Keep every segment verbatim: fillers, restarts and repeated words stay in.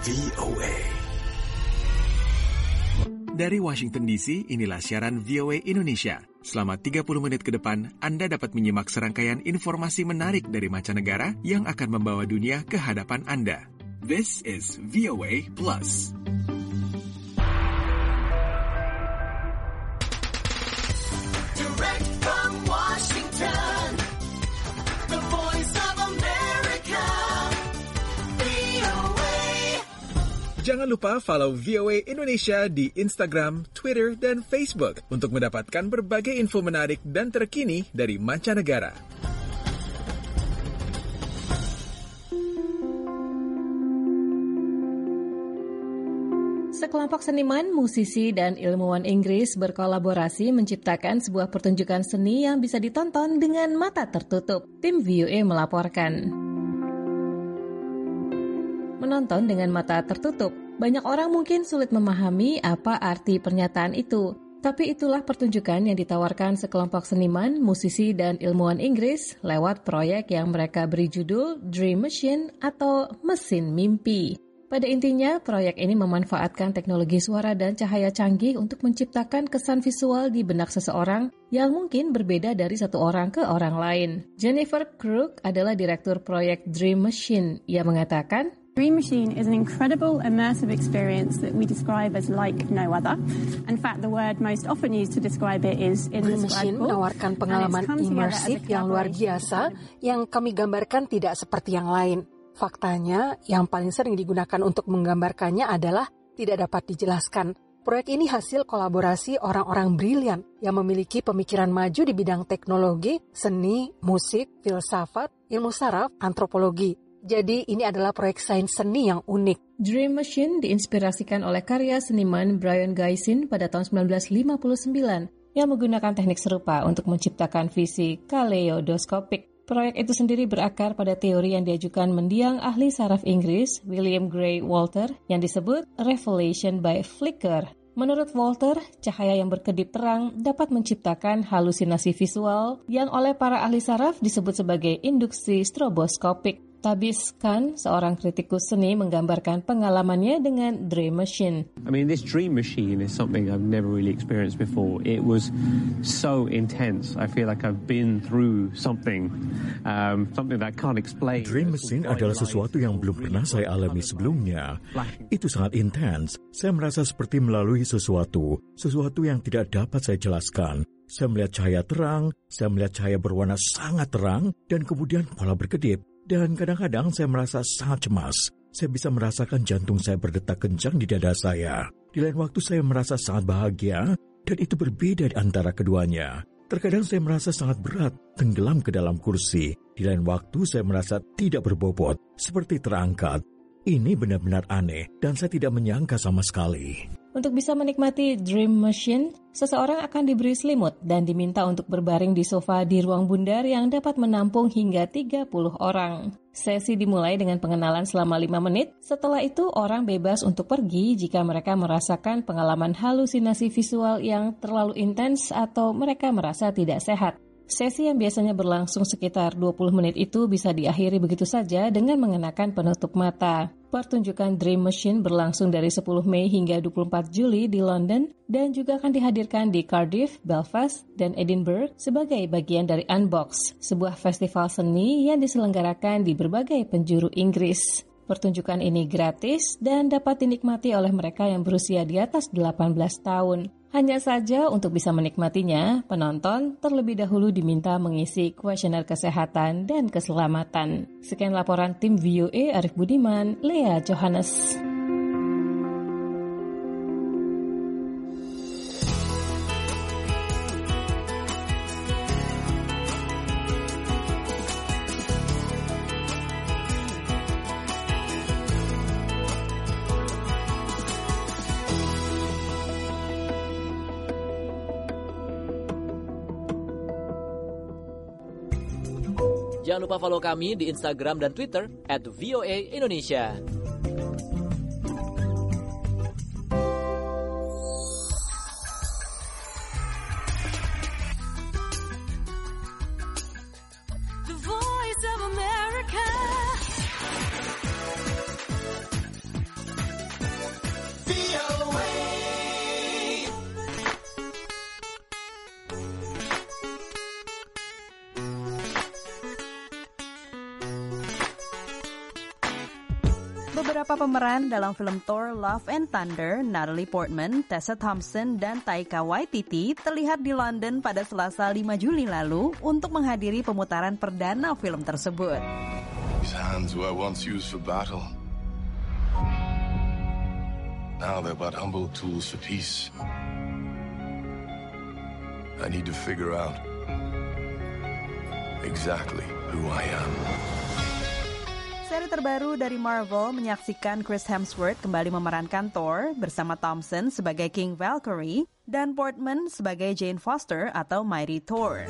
V O A. Dari Washington D C, inilah siaran V O A Indonesia. Selama tiga puluh menit ke depan, Anda dapat menyimak serangkaian informasi menarik dari mancanegara yang akan membawa dunia ke hadapan Anda. This is V O A Plus. Direct from Washington, the voice of America, V O A. Jangan lupa follow V O A Indonesia di Instagram, Twitter, dan Facebook untuk mendapatkan berbagai info menarik dan terkini dari mancanegara. Sekelompok seniman, musisi, dan ilmuwan Inggris berkolaborasi menciptakan sebuah pertunjukan seni yang bisa ditonton dengan mata tertutup. Tim V O A melaporkan. Menonton dengan mata tertutup, banyak orang mungkin sulit memahami apa arti pernyataan itu. Tapi itulah pertunjukan yang ditawarkan sekelompok seniman, musisi, dan ilmuwan Inggris lewat proyek yang mereka beri judul Dream Machine atau Mesin Mimpi. Pada intinya, proyek ini memanfaatkan teknologi suara dan cahaya canggih untuk menciptakan kesan visual di benak seseorang yang mungkin berbeda dari satu orang ke orang lain. Jennifer Crook adalah direktur proyek Dream Machine. Ia mengatakan, Dream Machine is an incredible immersive experience that we describe as like no other. In fact, the word most often used to describe it is Dream Machine menawarkan pengalaman imersif yang luar biasa yang kami gambarkan tidak seperti yang lain. Faktanya, yang paling sering digunakan untuk menggambarkannya adalah tidak dapat dijelaskan. Proyek ini hasil kolaborasi orang-orang brilian yang memiliki pemikiran maju di bidang teknologi, seni, musik, filsafat, ilmu saraf, antropologi. Jadi ini adalah proyek sains seni yang unik. Dream Machine diinspirasikan oleh karya seniman Brion Gysin pada tahun sembilan belas lima puluh sembilan yang menggunakan teknik serupa untuk menciptakan visi kaleidoskopik. Proyek itu sendiri berakar pada teori yang diajukan mendiang ahli saraf Inggris William Gray Walter yang disebut revelation by flicker. Menurut Walter, cahaya yang berkedip terang dapat menciptakan halusinasi visual yang oleh para ahli saraf disebut sebagai induksi stroboskopik. Tabis Khan, seorang kritikus seni, menggambarkan pengalamannya dengan Dream Machine. I mean, this Dream Machine is something I've never really experienced before. It was so intense. I feel like I've been through something, um, something that I can't explain. Dream Machine adalah sesuatu yang belum pernah saya alami sebelumnya. Itu sangat intens. Saya merasa seperti melalui sesuatu, sesuatu yang tidak dapat saya jelaskan. Saya melihat cahaya terang, saya melihat cahaya berwarna sangat terang, dan kemudian pola berkedip. Dan kadang-kadang saya merasa sangat cemas. Saya bisa merasakan jantung saya berdetak kencang di dada saya. Di lain waktu saya merasa sangat bahagia, dan itu berbeda di antara keduanya. Terkadang saya merasa sangat berat, tenggelam ke dalam kursi. Di lain waktu saya merasa tidak berbobot, seperti terangkat. Ini benar-benar aneh, dan saya tidak menyangka sama sekali. Untuk bisa menikmati Dream Machine, seseorang akan diberi selimut dan diminta untuk berbaring di sofa di ruang bundar yang dapat menampung hingga tiga puluh orang. Sesi dimulai dengan pengenalan selama lima menit. Setelah itu, orang bebas untuk pergi jika mereka merasakan pengalaman halusinasi visual yang terlalu intens atau mereka merasa tidak sehat. Sesi yang biasanya berlangsung sekitar dua puluh menit itu bisa diakhiri begitu saja dengan mengenakan penutup mata. Pertunjukan Dream Machine berlangsung dari sepuluh Mei hingga dua puluh empat Juli di London dan juga akan dihadirkan di Cardiff, Belfast, dan Edinburgh sebagai bagian dari Unbox, sebuah festival seni yang diselenggarakan di berbagai penjuru Inggris. Pertunjukan ini gratis dan dapat dinikmati oleh mereka yang berusia di atas delapan belas tahun. Hanya saja untuk bisa menikmatinya, penonton terlebih dahulu diminta mengisi kuesioner kesehatan dan keselamatan. Sekian laporan tim V O A Arif Budiman, Lea Johannes. Jangan lupa follow kami di Instagram dan Twitter at V O A Indonesia. The Voice of America. Beberapa pemeran dalam film Thor Love and Thunder, Natalie Portman, Tessa Thompson, dan Taika Waititi terlihat di London pada Selasa lima Juli lalu untuk menghadiri pemutaran perdana film tersebut. These hands were once used for battle. Now they're but humble tools for peace. I need to figure out exactly who I am. Seri terbaru dari Marvel menyaksikan Chris Hemsworth kembali memerankan Thor bersama Thompson sebagai King Valkyrie dan Portman sebagai Jane Foster atau Mighty Thor.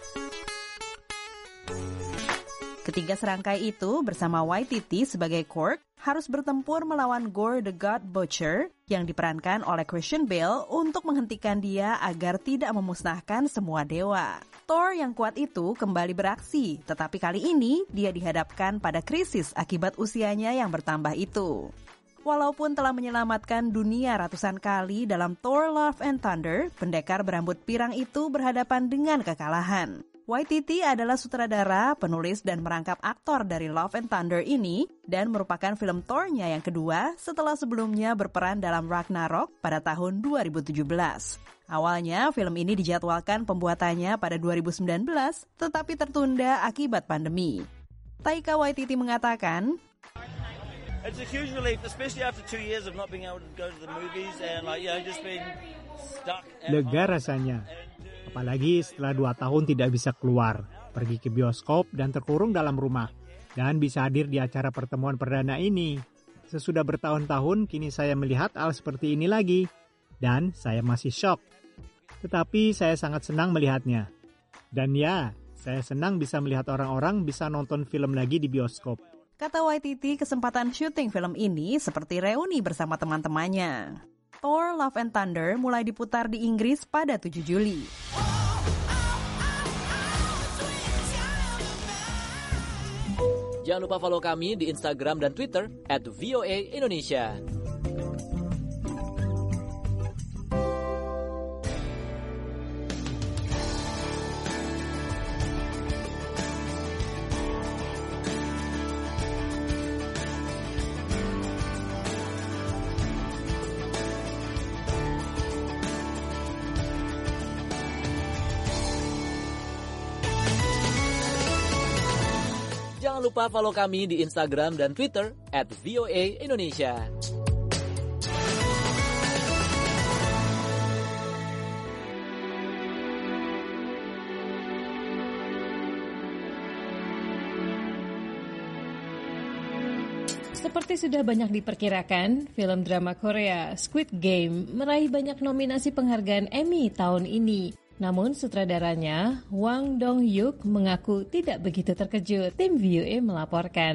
Ketiga serangkai itu bersama Waititi sebagai Korg harus bertempur melawan Gore the God Butcher yang diperankan oleh Christian Bale untuk menghentikan dia agar tidak memusnahkan semua dewa. Thor yang kuat itu kembali beraksi, tetapi kali ini dia dihadapkan pada krisis akibat usianya yang bertambah itu. Walaupun telah menyelamatkan dunia ratusan kali dalam Thor Love and Thunder, pendekar berambut pirang itu berhadapan dengan kekalahan. Waititi adalah sutradara, penulis, dan merangkap aktor dari Love and Thunder ini dan merupakan film Thor-nya yang kedua setelah sebelumnya berperan dalam Ragnarok pada tahun dua ribu tujuh belas. Awalnya film ini dijadwalkan pembuatannya pada dua ribu sembilan belas tetapi tertunda akibat pandemi. Taika Waititi mengatakan, It's a huge relief, especially after two years of not being able to go to the movies and like, you know, just being stuck at Lega rasanya. Apalagi setelah dua tahun tidak bisa keluar, pergi ke bioskop dan terkurung dalam rumah, dan bisa hadir di acara pertemuan perdana ini. Sesudah bertahun-tahun, kini saya melihat hal seperti ini lagi, dan saya masih syok. Tetapi saya sangat senang melihatnya. Dan ya, saya senang bisa melihat orang-orang bisa nonton film lagi di bioskop. Kata Waititi, kesempatan syuting film ini seperti reuni bersama teman-temannya. Thor Love and Thunder mulai diputar di Inggris pada tujuh Juli. Jangan lupa follow kami di Instagram dan Twitter at V O A Indonesia. Jangan lupa follow kami di Instagram dan Twitter at V O A Indonesia. Seperti sudah banyak diperkirakan, film drama Korea Squid Game meraih banyak nominasi penghargaan Emmy tahun ini. Namun sutradaranya, Wang Dong-hyuk, mengaku tidak begitu terkejut. Tim V O A melaporkan.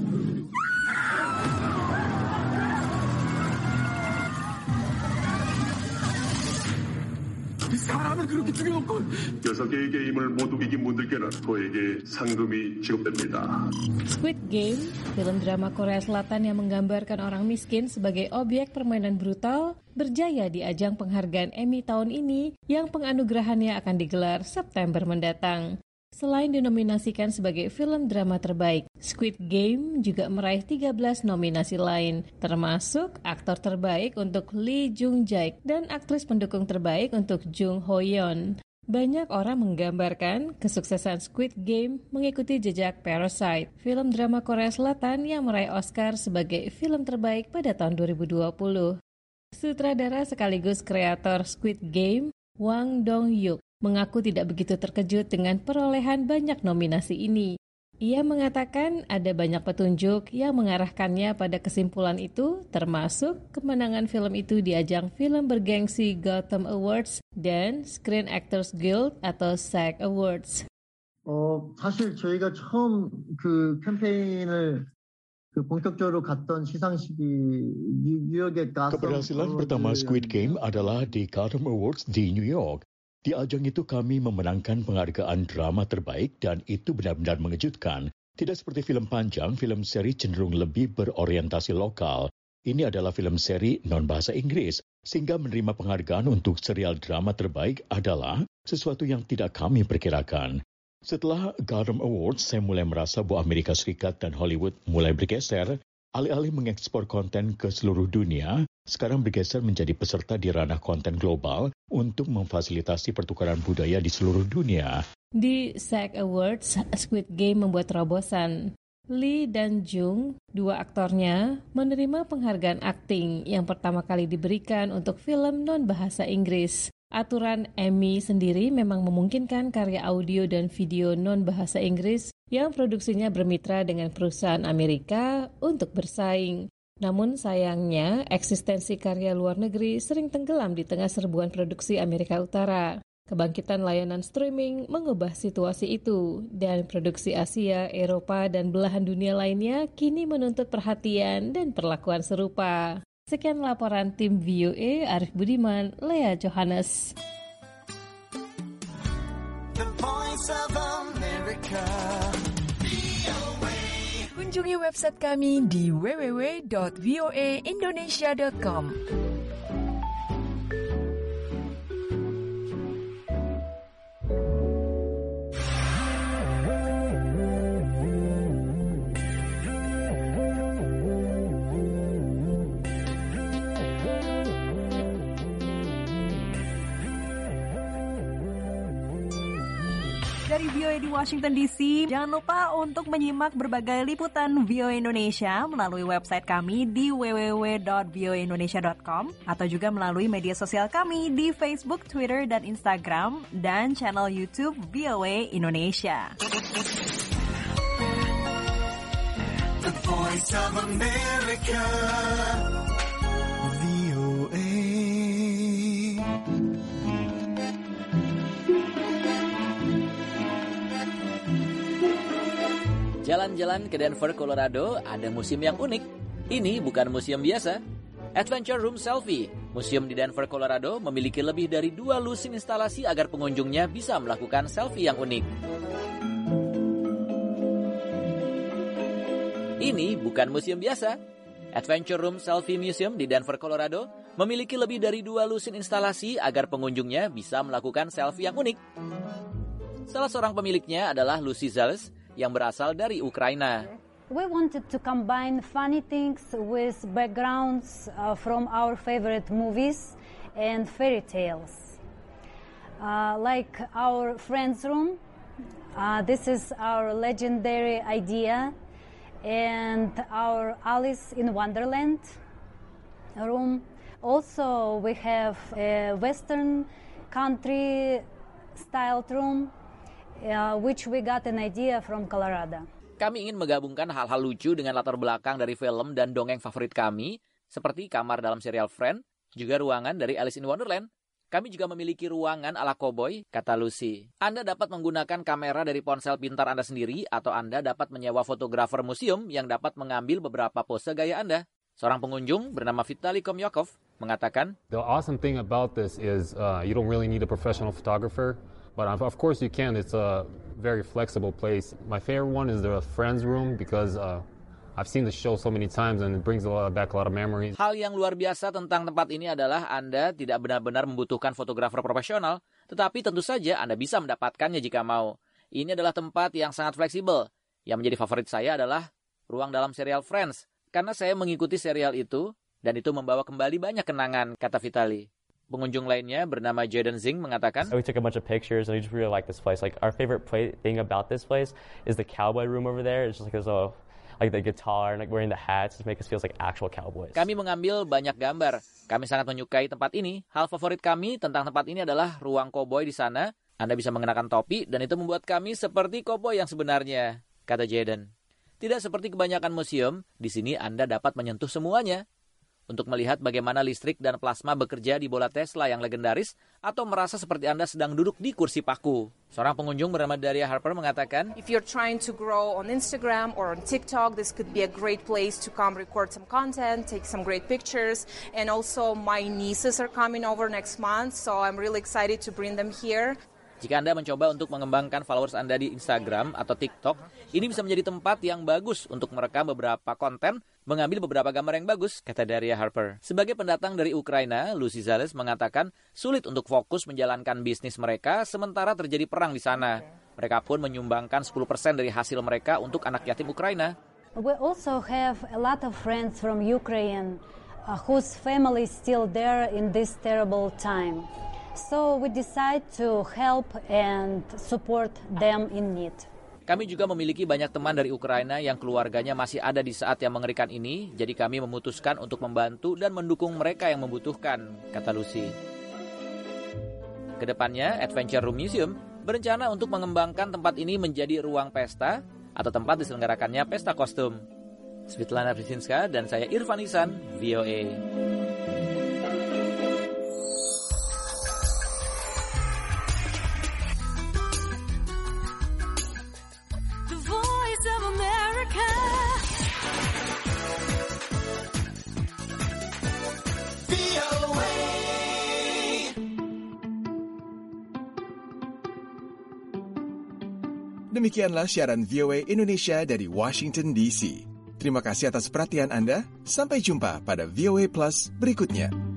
사람을 그렇게 죽여놓고 여섯 개의 게임을 모두 이긴 분들께는 저에게 상금이 지급됩니다. Squid Game, film drama Korea Selatan yang menggambarkan orang miskin sebagai objek permainan brutal, berjaya di ajang penghargaan Emmy tahun ini yang penganugerahannya akan digelar September mendatang. Selain dinominasikan sebagai film drama terbaik, Squid Game juga meraih tiga belas nominasi lain, termasuk aktor terbaik untuk Lee Jung Jae dan aktris pendukung terbaik untuk Jung Ho Yeon. Banyak orang menggambarkan kesuksesan Squid Game mengikuti jejak Parasite, film drama Korea Selatan yang meraih Oscar sebagai film terbaik pada tahun dua ribu dua puluh. Sutradara sekaligus kreator Squid Game, Wang Dong-hyuk, mengaku tidak begitu terkejut dengan perolehan banyak nominasi ini. Ia mengatakan ada banyak petunjuk yang mengarahkannya pada kesimpulan itu, termasuk kemenangan film itu di ajang film bergengsi Gotham Awards dan Screen Actors Guild atau SAG Awards. 어, 사실 저희가 처음 그 캠페인을 그 본격적으로 갔던 시상식이 뉴욕에 가서 Keberhasilan pertama Squid Game adalah di Gotham Awards di New York. Di ajang itu kami memenangkan penghargaan drama terbaik dan itu benar-benar mengejutkan. Tidak seperti film panjang, film seri cenderung lebih berorientasi lokal. Ini adalah film seri non-bahasa Inggris, sehingga menerima penghargaan untuk serial drama terbaik adalah sesuatu yang tidak kami perkirakan. Setelah Gotham Awards, saya mulai merasa bahwa Amerika Serikat dan Hollywood mulai bergeser. Alih-alih mengekspor konten ke seluruh dunia, sekarang bergeser menjadi peserta di ranah konten global untuk memfasilitasi pertukaran budaya di seluruh dunia. Di S A G Awards, Squid Game membuat terobosan. Lee dan Jung, dua aktornya, menerima penghargaan akting yang pertama kali diberikan untuk film non-bahasa Inggris. Aturan Emmy sendiri memang memungkinkan karya audio dan video non-bahasa Inggris yang produksinya bermitra dengan perusahaan Amerika untuk bersaing. Namun sayangnya, eksistensi karya luar negeri sering tenggelam di tengah serbuan produksi Amerika Utara. Kebangkitan layanan streaming mengubah situasi itu, dan produksi Asia, Eropa, dan belahan dunia lainnya kini menuntut perhatian dan perlakuan serupa. Sekian laporan tim V O A, Arif Budiman, Lea Johannes. The Voice of America. Kunjungi website kami di w w w dot v o a indonesia dot com. Dari V O A di Washington D C, jangan lupa untuk menyimak berbagai liputan V O A Indonesia melalui website kami di w w w dot v o a indonesia dot com atau juga melalui media sosial kami di Facebook, Twitter, dan Instagram, dan channel YouTube V O A Indonesia. The Voice of America. V O A. Jalan-jalan ke Denver, Colorado, ada museum yang unik. Ini bukan museum biasa. Adventure Room Selfie, museum di Denver, Colorado, memiliki lebih dari dua lusin instalasi agar pengunjungnya bisa melakukan selfie yang unik. Ini bukan museum biasa. Adventure Room Selfie Museum di Denver, Colorado, memiliki lebih dari dua lusin instalasi agar pengunjungnya bisa melakukan selfie yang unik. Salah seorang pemiliknya adalah Lucy Zales, yang berasal dari Ukraina. We wanted to combine funny things with backgrounds uh, from our favorite movies and fairy tales. Uh, like our friend's room, uh, this is our legendary idea, and our Alice in Wonderland room. Also, we have a Western country styled room, Uh, which we got an idea from Colorado. Kami ingin menggabungkan hal-hal lucu dengan latar belakang dari film dan dongeng favorit kami, seperti kamar dalam serial Friends, juga ruangan dari Alice in Wonderland. Kami juga memiliki ruangan ala koboi, kata Lucy. Anda dapat menggunakan kamera dari ponsel pintar Anda sendiri, atau Anda dapat menyewa fotografer museum yang dapat mengambil beberapa pose gaya Anda. Seorang pengunjung bernama Vitaly Komyakov mengatakan, The awesome thing about this is uh, you don't really need a professional photographer. But of course you can. It's a very flexible place. My favorite one is the Friends room because uh, I've seen the show so many times and it brings a lot back a lot of memories. Hal yang luar biasa tentang tempat ini adalah Anda tidak benar-benar membutuhkan fotografer profesional, tetapi tentu saja Anda bisa mendapatkannya jika mau. Ini adalah tempat yang sangat fleksibel. Yang menjadi favorit saya adalah ruang dalam serial Friends, karena saya mengikuti serial itu dan itu membawa kembali banyak kenangan, kata Vitaly. Pengunjung lainnya bernama Jaden Zing mengatakan, We took a bunch of pictures and we just really like this place. Like our favorite play- thing about this place is the cowboy room over there. It's just like there's a like the guitar and like wearing the hats just make us feel like actual cowboys. Kami mengambil banyak gambar. Kami sangat menyukai tempat ini. Hal favorit kami tentang tempat ini adalah ruang koboi di sana. Anda bisa mengenakan topi dan itu membuat kami seperti koboi yang sebenarnya, kata Jaden. Tidak seperti kebanyakan museum, di sini Anda dapat menyentuh semuanya. Untuk melihat bagaimana listrik dan plasma bekerja di bola Tesla yang legendaris, atau merasa seperti Anda sedang duduk di kursi paku. Seorang pengunjung bernama Daria Harper mengatakan, If you're trying to grow on Instagram or on TikTok, this could be a great place to come record some content, take some great pictures, and also my nieces are coming over next month, so I'm really excited to bring them here. Jika Anda mencoba untuk mengembangkan followers Anda di Instagram atau TikTok, ini bisa menjadi tempat yang bagus untuk merekam beberapa konten, mengambil beberapa gambar yang bagus, kata Daria Harper. Sebagai pendatang dari Ukraina, Lucy Zales mengatakan sulit untuk fokus menjalankan bisnis mereka sementara terjadi perang di sana. Mereka pun menyumbangkan sepuluh persen dari hasil mereka untuk anak yatim Ukraina. We also have a lot of friends from Ukraine uh, whose family is still there in this terrible time. So we decide to help and support them in need. Kami juga memiliki banyak teman dari Ukraina yang keluarganya masih ada di saat yang mengerikan ini, jadi kami memutuskan untuk membantu dan mendukung mereka yang membutuhkan, kata Lucy. Kedepannya, Adventure Room Museum berencana untuk mengembangkan tempat ini menjadi ruang pesta atau tempat diselenggarakannya pesta kostum. Svetlana Brzezinska dan saya Irfan Ihsan, V O A. The Voice of America. V O A. Demikianlah siaran V O A Indonesia dari Washington D C. Terima kasih atas perhatian Anda. Sampai jumpa pada V O A Plus berikutnya.